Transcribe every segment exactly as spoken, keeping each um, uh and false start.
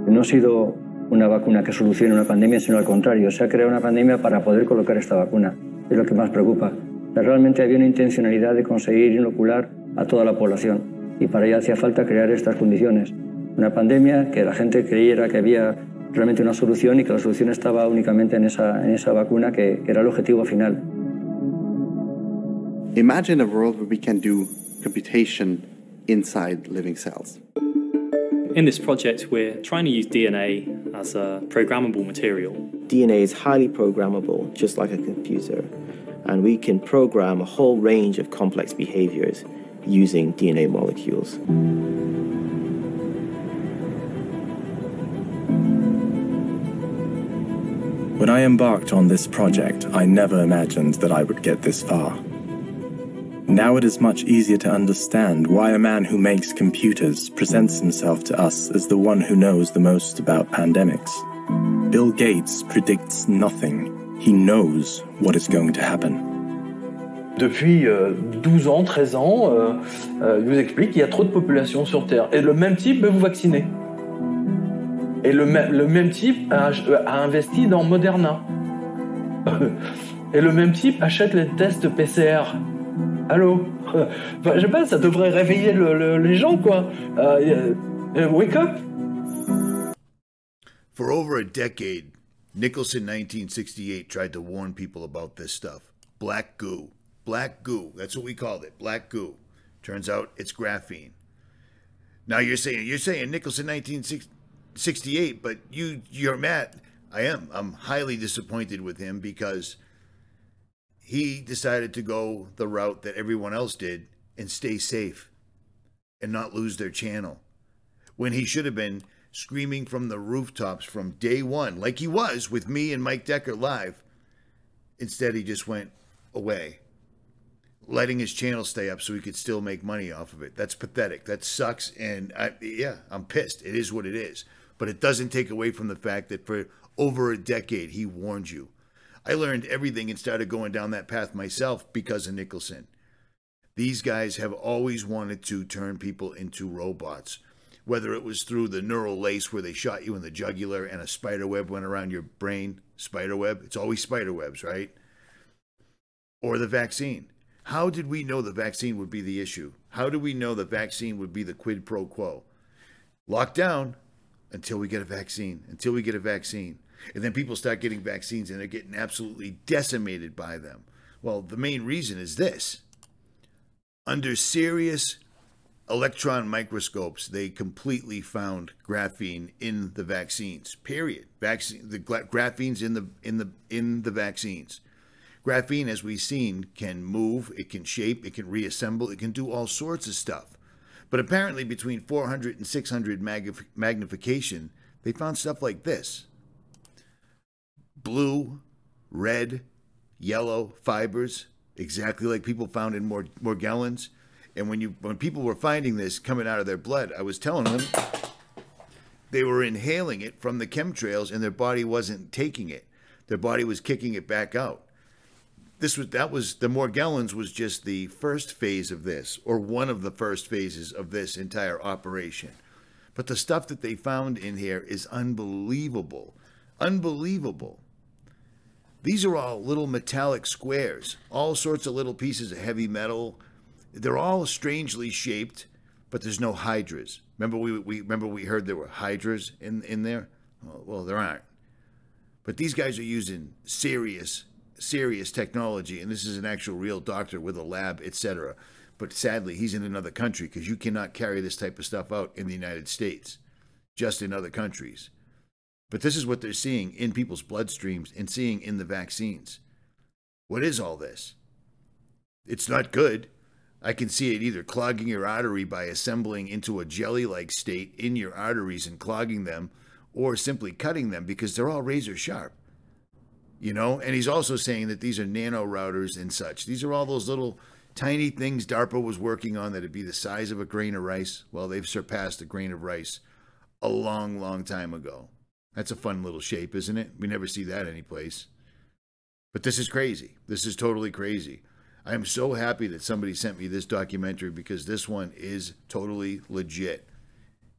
No ha sido una vacuna que solucione una pandemia, sino al contrario, se ha creado una pandemia para poder colocar esta vacuna. Es lo que más preocupa. Realmente había una intencionalidad de conseguir inocular a toda la población y para ello hacía falta crear estas condiciones. Una pandemia que la gente creyera que había realmente una solución y que la solución estaba únicamente en esa, en esa vacuna que, que era el objetivo final. Imagine a world where we can do computation inside living cells. In this project, we're trying to use D N A as a programmable material. D N A is highly programmable, just like a computer, and we can program a whole range of complex behaviors using D N A molecules. When I embarked on this project, I never imagined that I would get this far. Now it is much easier to understand why a man who makes computers presents himself to us as the one who knows the most about pandemics. Bill Gates predicts nothing. He knows what is going to happen. Depuis euh, douze ans, treize ans, euh, euh, il vous explique qu'il y a trop de population sur Terre. Et le même type veut vous vacciner. Et le, me le même type a, a investi dans Moderna. Et le même type achète les tests P C R. Allô? Enfin, je sais pas, ça devrait réveiller le, le, les gens, quoi. Uh, uh, wake up! For over a decade, Nicholson nineteen sixty-eight tried to warn people about this stuff. Black goo. Black goo. That's what we called it. Black goo. Turns out it's graphene. Now you're saying you're saying Nicholson nineteen sixty-eight, but you you're mad. I am. I'm highly disappointed with him because he decided to go the route that everyone else did and stay safe and not lose their channel. When he should have been screaming from the rooftops from day one, like he was with me and Mike Decker live. Instead, he just went away, letting his channel stay up so he could still make money off of it. That's pathetic. That sucks. And I, yeah, I'm pissed. It is what it is. But it doesn't take away from the fact that for over a decade, he warned you. I learned everything and started going down that path myself because of Nicholson. These guys have always wanted to turn people into robots, whether it was through the neural lace where they shot you in the jugular and a spider web went around your brain. Spider web. It's always spider webs, right? Or the vaccine. How did we know the vaccine would be the issue? How did we know the vaccine would be the quid pro quo? Lockdown until we get a vaccine, until we get a vaccine. And then people start getting vaccines and they're getting absolutely decimated by them. Well, the main reason is this. Under serious electron microscopes, they completely found graphene in the vaccines. Period. Vaccine, the graphene's in the in the in the vaccines. Graphene, as we've seen, can move, it can shape, it can reassemble, it can do all sorts of stuff. But apparently between four hundred and six hundred magnif magnification, they found stuff like this. Blue, red, yellow fibers, exactly like people found in Mor Morgellons. And when you when people were finding this coming out of their blood, I was telling them they were inhaling it from the chemtrails and their body wasn't taking it. Their body was kicking it back out. This was that was the Morgellons was just the first phase of this, or one of the first phases of this entire operation. But the stuff that they found in here is unbelievable. Unbelievable. These are all little metallic squares, all sorts of little pieces of heavy metal. They're all strangely shaped, but there's no hydras. Remember we, we remember we heard there were hydras in, in there? Well, well, there aren't. But these guys are using serious, serious technology, and this is an actual real doctor with a lab, et cetera. But sadly, he's in another country because you cannot carry this type of stuff out in the United States, just in other countries. But this is what they're seeing in people's bloodstreams and seeing in the vaccines. What is all this? It's not good. I can see it either clogging your artery by assembling into a jelly-like state in your arteries and clogging them, or simply cutting them because they're all razor sharp. You know, and he's also saying that these are nano routers and such. These are all those little tiny things DARPA was working on that'd be the size of a grain of rice. Well, they've surpassed a grain of rice a long, long time ago. That's a fun little shape, isn't it? We never see that anyplace. But this is crazy. This is totally crazy. I am so happy that somebody sent me this documentary because this one is totally legit.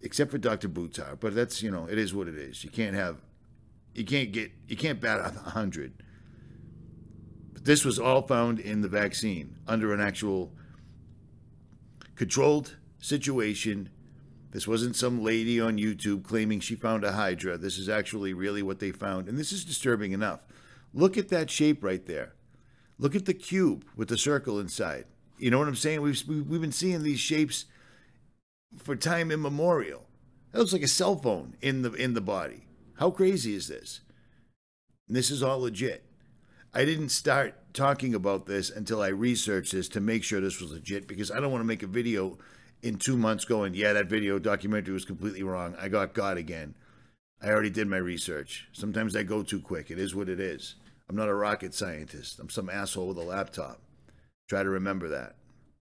except for Doctor Buttar. But that's, you know, it is what it is. You can't have, you can't get, you can't bat a hundred. But this was all found in the vaccine under an actual controlled situation. This wasn't some lady on YouTube claiming she found a Hydra. This is actually really what they found. And this is disturbing enough. Look at that shape right there. Look at the cube with the circle inside. You know what I'm saying? We've, we've been seeing these shapes for time immemorial. That looks like a cell phone in the, in the body. How crazy is this? And this is all legit. I didn't start talking about this until I researched this to make sure this was legit, because I don't want to make a video in two months going, yeah, that video documentary was completely wrong. I got God again. I already did my research. Sometimes I go too quick. It is what it is. I'm not a rocket scientist. I'm some asshole with a laptop. Try to remember that.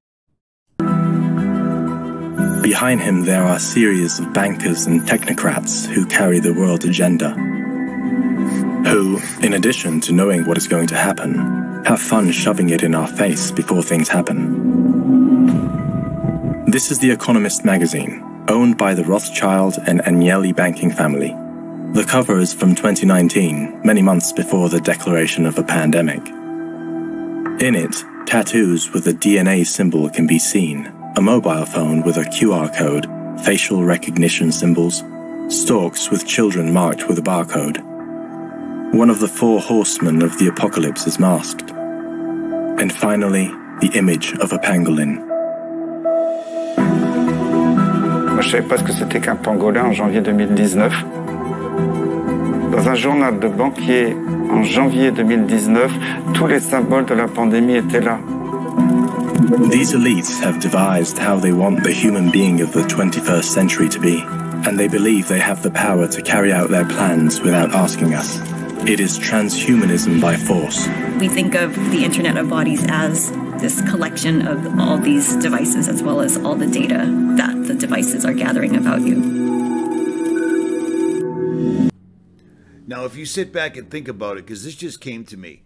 Behind him, there are a series of bankers and technocrats who carry the world agenda, who, in addition to knowing what is going to happen, have fun shoving it in our face before things happen. This is The Economist magazine, owned by the Rothschild and Agnelli banking family. The cover is from twenty nineteen, many months before the declaration of a pandemic. In it, tattoos with a D N A symbol can be seen, a mobile phone with a Q R code, facial recognition symbols, stalks with children marked with a barcode. One of the four horsemen of the apocalypse is masked. And finally, the image of a pangolin. Moi, je ne savais pas ce que c'était qu'un pangolin en janvier deux mille dix-neuf. Dans un journal de banquier en janvier deux mille dix-neuf, tous les symboles de la pandémie étaient là. These elites have devised how they want the human being of the twenty-first century to be, and they believe they have the power to carry out their plans without asking us. It is transhumanism by force. We think of the Internet of Bodies as this collection of all these devices, as well as all the data that the devices are gathering about you. Now, if you sit back and think about it, because this just came to me,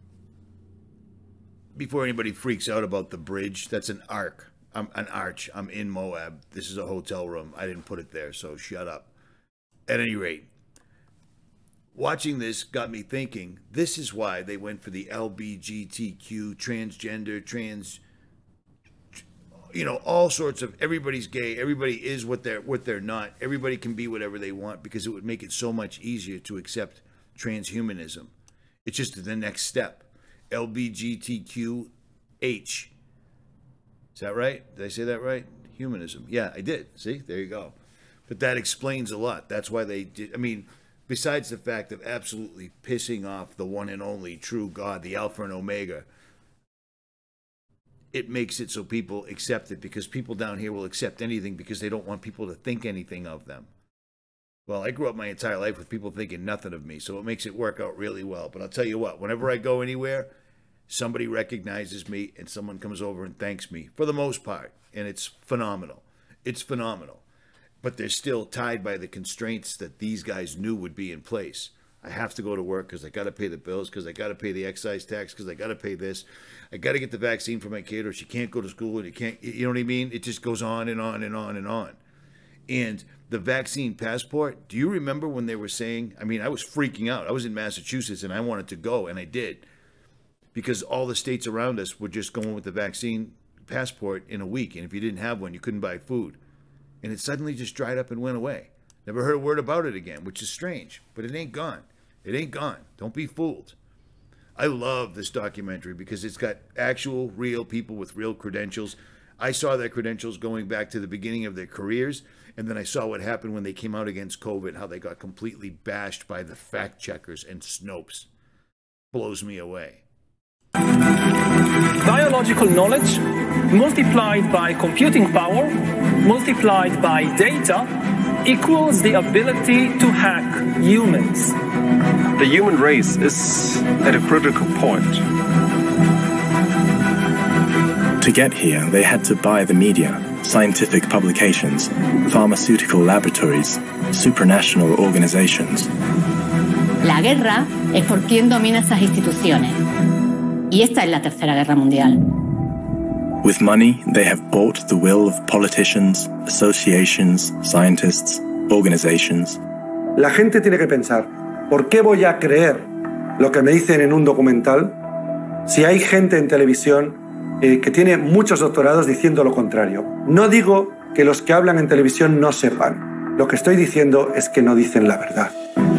before anybody freaks out about the bridge, that's an arc. I'm an arch. I'm in Moab. This is a hotel room. I didn't put it there, so shut up. At any rate, watching this got me thinking, this is why they went for the L G B T Q, transgender, trans, you know, all sorts of, everybody's gay, everybody is what they're what they're not, everybody can be whatever they want, because it would make it so much easier to accept transhumanism. It's just the next step. L G B T Q H. Is that right? Did I say that right? Humanism. Yeah, I did. See, there you go. But that explains a lot. That's why they did. I mean, besides the fact of absolutely pissing off the one and only true God, the Alpha and Omega, it makes it so people accept it, because people down here will accept anything because they don't want people to think anything of them. Well, I grew up my entire life with people thinking nothing of me, so it makes it work out really well. But I'll tell you what, whenever I go anywhere, somebody recognizes me and someone comes over and thanks me, for the most part, and it's phenomenal. It's phenomenal. But they're still tied by the constraints that these guys knew would be in place. I have to go to work because I got to pay the bills, because I got to pay the excise tax, because I got to pay this. I got to get the vaccine for my kid, or she can't go to school, and you can't, you know what I mean? It just goes on and on and on and on. And the vaccine passport, do you remember when they were saying, I mean, I was freaking out. I was in Massachusetts and I wanted to go, and I did, because all the states around us were just going with the vaccine passport in a week. And if you didn't have one, you couldn't buy food. And it suddenly just dried up and went away. Never heard a word about it again, which is strange, but it ain't gone. It ain't gone. Don't be fooled. I love this documentary because it's got actual, real people with real credentials. I saw their credentials going back to the beginning of their careers, and then I saw what happened when they came out against COVID, how they got completely bashed by the fact checkers and Snopes. Blows me away. Biological knowledge multiplied by computing power multiplied by data equals the ability to hack humans. The human race is at a critical point. To get here, they had to buy the media, scientific publications, pharmaceutical laboratories, supranational organizations. La guerra es por quién domina esas instituciones. Y esta es la Tercera Guerra Mundial. With money, they have bought the will of politicians, associations, scientists, organizations. La gente tiene que pensar, ¿por qué voy a creer lo que me dicen en un documental si hay gente en televisión eh, que tiene muchos doctorados diciendo lo contrario? No digo que los que hablan en televisión no sepan. Lo que estoy diciendo es que no dicen la verdad.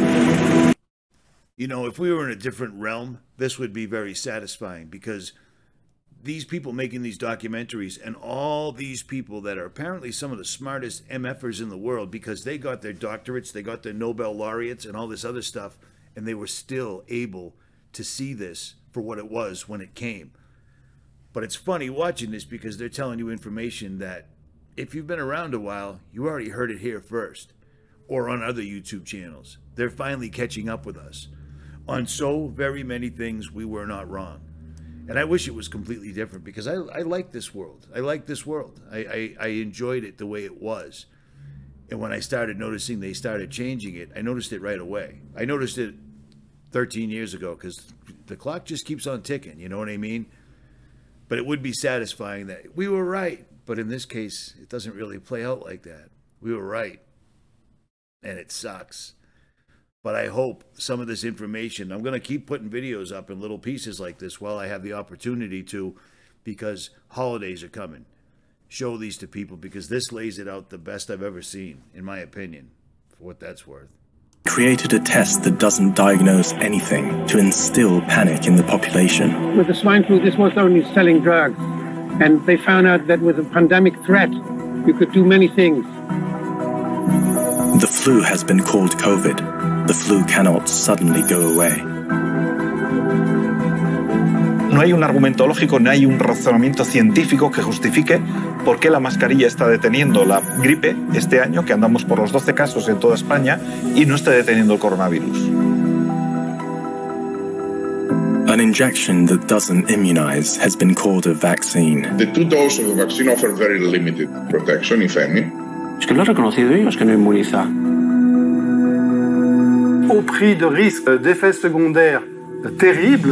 You know, if we were in a different realm, this would be very satisfying, because these people making these documentaries and all these people that are apparently some of the smartest M Fers in the world, because they got their doctorates, they got their Nobel laureates and all this other stuff, and they were still able to see this for what it was when it came. But it's funny watching this, because they're telling you information that if you've been around a while, you already heard it here first, or on other YouTube channels. They're finally catching up with us. On so very many things, we were not wrong. And I wish it was completely different, because I, I like this world. I like this world. I, I, I enjoyed it the way it was. And when I started noticing they started changing it, I noticed it right away. I noticed it thirteen years ago, because the clock just keeps on ticking, you know what I mean? But it would be satisfying that we were right. But in this case, it doesn't really play out like that. We were right. And it sucks. But I hope some of this information, I'm going to keep putting videos up in little pieces like this while I have the opportunity to, because holidays are coming. Show these to people, because this lays it out the best I've ever seen, in my opinion, for what that's worth. Created a test that doesn't diagnose anything to instill panic in the population. With the swine flu, this was only selling drugs. And they found out that with a pandemic threat, you could do many things. The flu has been called COVID. The flu cannot suddenly go away. No hay un argumento lógico, no hay un razonamiento científico que justifique por qué la mascarilla está deteniendo la gripe este año, que andamos por los doce casos en toda España, y no está deteniendo el coronavirus. An injection that doesn't immunize has been called a vaccine. The two doses of the vaccine offer very limited protection, if any. Es que lo han reconocido ellos que no inmuniza. Au prix de risques d'effets secondaires terribles.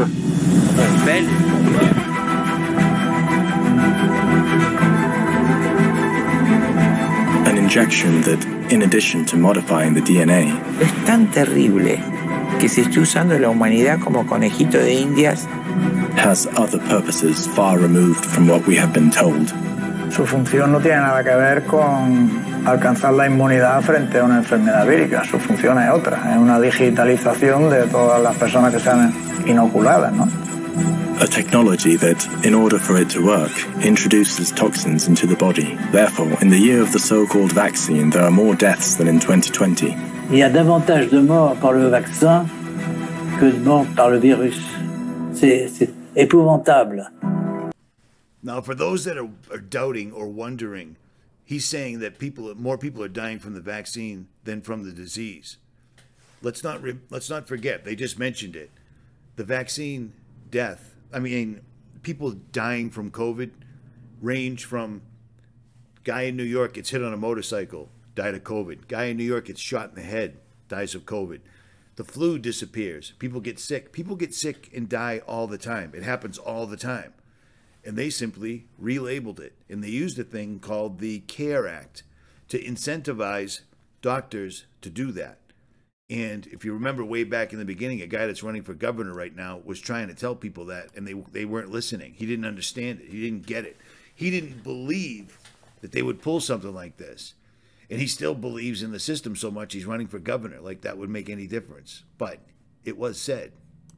An injection that, in addition to modifying the D N A, es tan terrible que se esté usando la humanidad como conejito de indias, has other purposes far removed from what we have been told. Su función no tiene nada que ver con alcanzar la inmunidad frente a una enfermedad vírica. Su función es otra, es una digitalización de todas las personas que sean inoculadas, ¿no? A technology that, in order for it to work, introduces toxins into the body. Therefore, in the year of the so-called vaccine, there are more deaths than in twenty twenty. Il y a davantage de morts par le vaccin que de morts par le virus. C'est, c'est épouvantable. Now, for those that are, are doubting or wondering, he's saying that people, more people are dying from the vaccine than from the disease. Let's not re, let's not forget, they just mentioned it. The vaccine death, I mean, people dying from COVID range from guy in New York gets hit on a motorcycle, died of COVID. Guy in New York gets shot in the head, dies of COVID. The flu disappears. People get sick. People get sick and die all the time. It happens all the time. And they simply relabeled it. And they used a thing called the CARE Act to incentivize doctors to do that. And if you remember way back in the beginning, a guy that's running for governor right now was trying to tell people that, and they they weren't listening. He didn't understand it. He didn't get it. He didn't believe that they would pull something like this. And he still believes in the system so much he's running for governor, like that would make any difference. But it was said.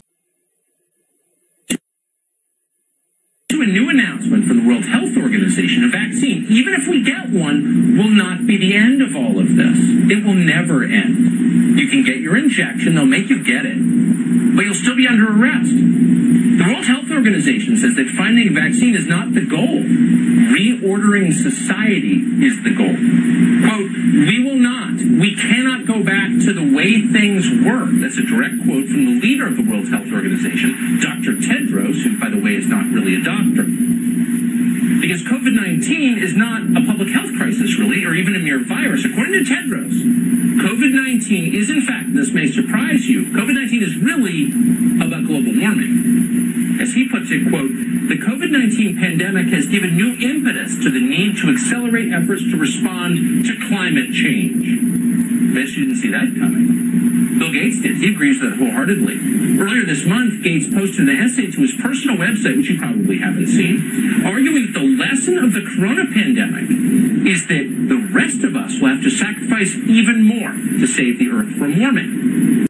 To a new announcement from the World Health Organization, a vaccine, even if we get one, will not be the end of all of this. It will never end. You can get your injection, they'll make you get it, but you'll still be under arrest. The World Health Organization says that finding a vaccine is not the goal. Reordering society is the goal. Quote, we will not, we cannot go back to the way things were. That's a direct quote from the leader of the World Health Organization, Doctor Tedros, who, by the way, is not really a doctor. Because COVID nineteen is not a public health crisis, really, or even a mere virus. According to Tedros, COVID nineteen nineteen is, in fact, this may surprise you, COVID nineteen is really about global warming. As he puts it, quote, the COVID nineteen pandemic has given new impetus to the need to accelerate efforts to respond to climate change. Bet you didn't see that coming. Bill Gates did. He agrees with that wholeheartedly. Earlier this month, Gates posted an essay to his personal website, which you probably haven't seen, arguing that the lesson of the corona pandemic is that the rest of us will have to sacrifice even more to save the Earth from warming.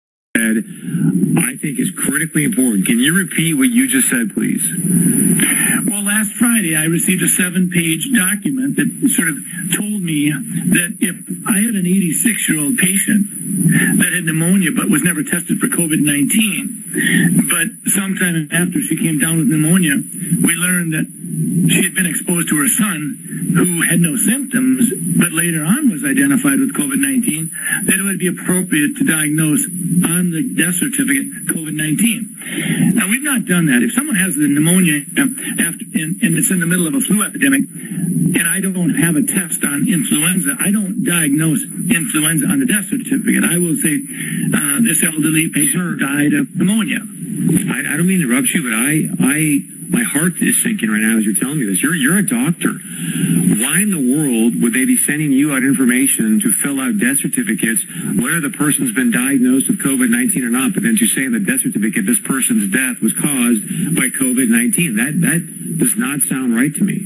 I think is critically important. Can you repeat what you just said, please? Well, last Friday, I received a seven-page document that sort of told me that if I had an eighty-six-year-old patient that had pneumonia but was never tested for COVID nineteen, but sometime after she came down with pneumonia, we learned that she had been exposed to her son, who had no symptoms, but later on was identified with COVID nineteen, that it would be appropriate to diagnose on the death certificate COVID nineteen. Now, we've not done that. If someone has the pneumonia after, and, and it's in the middle of a flu epidemic, and I don't have a test on influenza, I don't diagnose influenza on the death certificate. I will say uh, this elderly patient died of pneumonia. I, I don't mean to interrupt you, but I, I, my heart is sinking right now as you're telling me this. You're, you're a doctor. Why in the world would they be sending you out information to fill out death certificates, whether the person's been diagnosed with COVID nineteen or not, but then to say in the death certificate this person's death was caused by COVID nineteen? That, that does not sound right to me.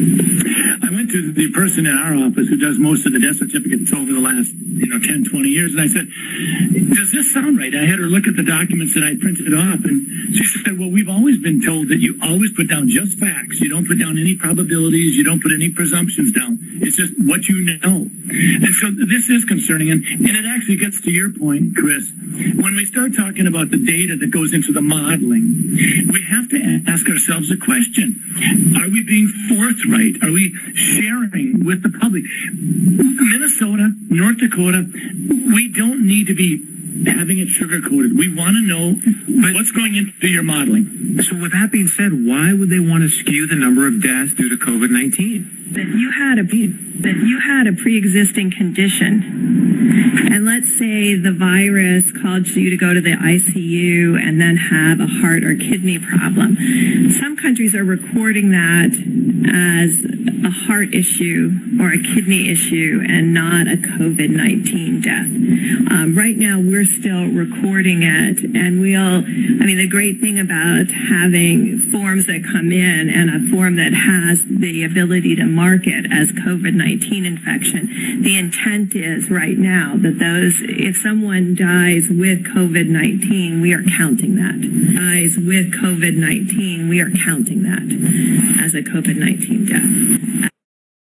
I went to the person in our office who does most of the death certificates over the last, you know, ten, twenty years, and I said, does this sound right? I had her look at the documents that I printed off, and she said, well, we've always been told that you always put down just facts. You don't put down any probabilities. You don't put any presumptions down. It's just what you know. And so this is concerning, and, and it actually gets to your point, Chris. When we start talking about the data that goes into the modeling, we have to ask ourselves a question. Are we being forthright? Are we sharing with the public? Minnesota, North Dakota, we don't need to be having it sugar-coated. We want to know what's going into your modeling. So with that being said, why would they want to skew the number of deaths due to COVID nineteen? That you had a that you had a pre-existing condition, and let's say the virus caused you to go to the I C U and then have a heart or kidney problem. Some countries are recording that as a heart issue or a kidney issue and not a COVID nineteen death. Um, right now, we're still recording it, and we'll, I mean, the great thing about having forms that come in and a form that has the ability to market as COVID nineteen infection, the intent is right now that those, if someone dies with COVID nineteen, we are counting that. Dies with COVID nineteen, we are counting that as a COVID nineteen death.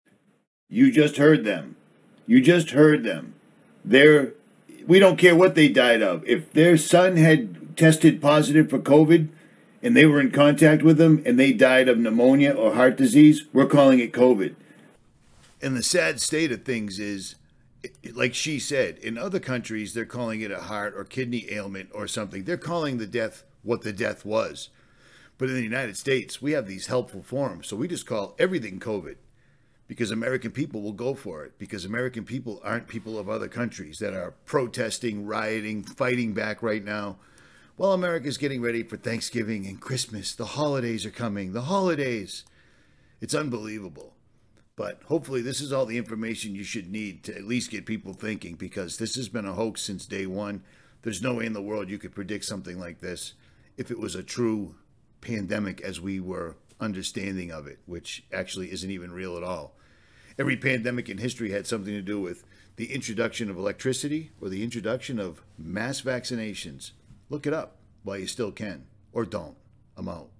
You just heard them. You just heard them. They're, we don't care what they died of. If their son had tested positive for COVID and they were in contact with them and they died of pneumonia or heart disease, we're calling it COVID. And the sad state of things is, like she said, in other countries, they're calling it a heart or kidney ailment or something. They're calling the death what the death was. But in the United States, we have these helpful forms. So we just call everything COVID because American people will go for it, because American people aren't people of other countries that are protesting, rioting, fighting back right now. Well, America's getting ready for Thanksgiving and Christmas. The holidays are coming. The holidays. It's unbelievable. But hopefully this is all the information you should need to at least get people thinking, because this has been a hoax since day one. There's no way in the world you could predict something like this if it was a true pandemic as we were understanding of it, which actually isn't even real at all. Every pandemic in history had something to do with the introduction of electricity or the introduction of mass vaccinations. Look it up while you still can, or don't. I'm out.